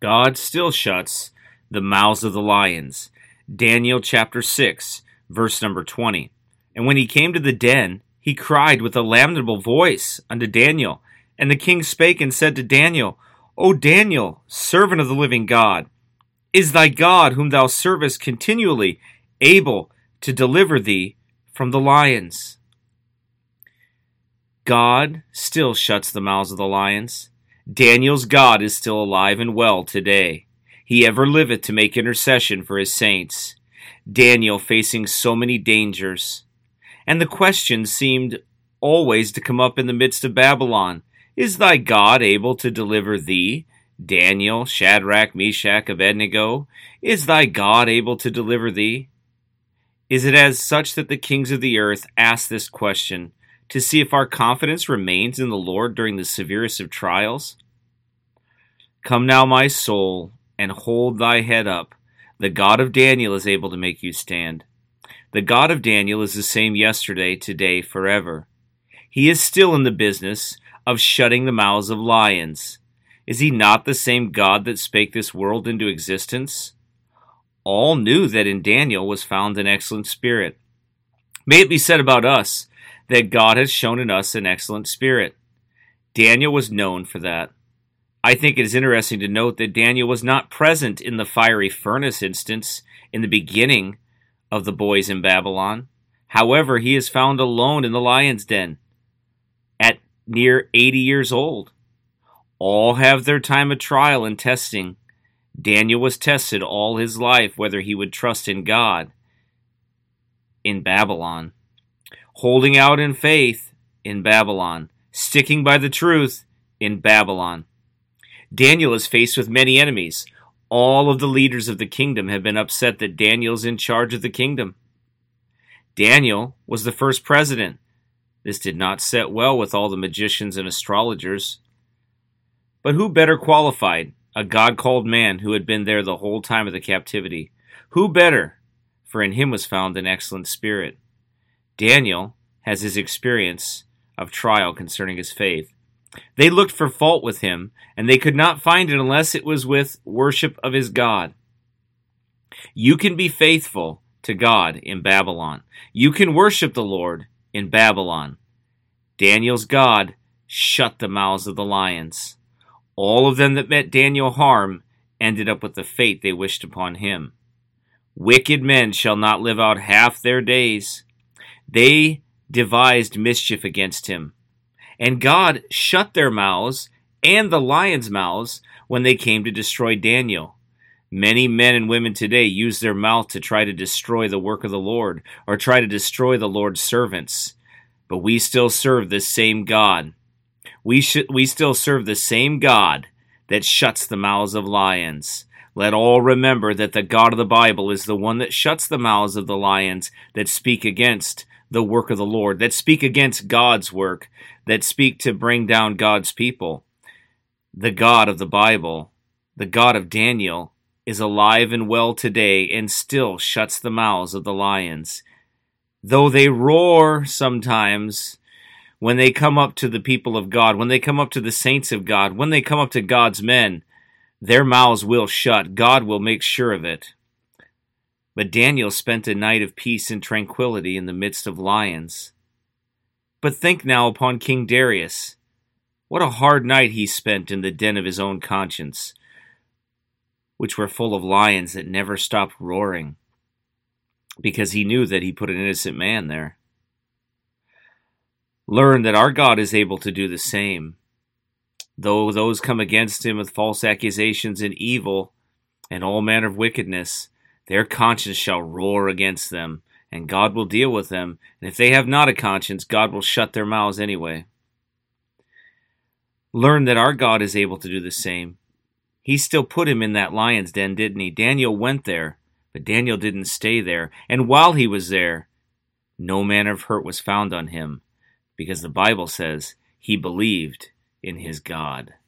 God still shuts the mouths of the lions. Daniel chapter 6, verse number 20. And when he came to the den, he cried with a lamentable voice unto Daniel. And the king spake and said to Daniel, O Daniel, servant of the living God, is thy God, whom thou servest continually, able to deliver thee from the lions? God still shuts the mouths of the lions. Daniel's God is still alive and well today. He ever liveth to make intercession for his saints. Daniel facing so many dangers. And the question seemed always to come up in the midst of Babylon. Is thy God able to deliver thee, Daniel, Shadrach, Meshach, Abednego? Is thy God able to deliver thee? Is it as such that the kings of the earth ask this question, to see if our confidence remains in the Lord during the severest of trials? Come now, my soul, and hold thy head up. The God of Daniel is able to make you stand. The God of Daniel is the same yesterday, today, forever. He is still in the business of shutting the mouths of lions. Is he not the same God that spake this world into existence? All knew that in Daniel was found an excellent spirit. May it be said about us that God has shown in us an excellent spirit. Daniel was known for that. I think it is interesting to note that Daniel was not present in the fiery furnace instance in the beginning of the boys in Babylon. However, he is found alone in the lion's den at near 80 years old. All have their time of trial and testing. Daniel was tested all his life whether he would trust in God in Babylon, holding out in faith in Babylon, sticking by the truth in Babylon. Daniel is faced with many enemies. All of the leaders of the kingdom have been upset that Daniel's in charge of the kingdom. Daniel was the first president. This did not set well with all the magicians and astrologers. But who better qualified? A God-called man who had been there the whole time of the captivity. Who better? For in him was found an excellent spirit. Daniel has his experience of trial concerning his faith. They looked for fault with him, and they could not find it unless it was with worship of his God. You can be faithful to God in Babylon. You can worship the Lord in Babylon. Daniel's God shut the mouths of the lions. All of them that met Daniel harm ended up with the fate they wished upon him. Wicked men shall not live out half their days. They devised mischief against him. And God shut their mouths and the lions' mouths when they came to destroy Daniel. Many men and women today use their mouth to try to destroy the work of the Lord or try to destroy the Lord's servants. But we still serve the same God. We still serve the same God that shuts the mouths of lions. Let all remember that the God of the Bible is the one that shuts the mouths of the lions that speak against the work of the Lord, that speak against God's work, that speak to bring down God's people. The God of the Bible, the God of Daniel, is alive and well today and still shuts the mouths of the lions. Though they roar sometimes when they come up to the people of God, when they come up to the saints of God, when they come up to God's men, their mouths will shut. God will make sure of it. But Daniel spent a night of peace and tranquility in the midst of lions. But think now upon King Darius. What a hard night he spent in the den of his own conscience, which were full of lions that never stopped roaring, because he knew that he put an innocent man there. Learn that our God is able to do the same. Though those come against him with false accusations and evil and all manner of wickedness, their conscience shall roar against them, and God will deal with them. And if they have not a conscience, God will shut their mouths anyway. Learn that our God is able to do the same. He still put him in that lion's den, didn't he? Daniel went there, but Daniel didn't stay there. And while he was there, no manner of hurt was found on him, because the Bible says he believed in his God.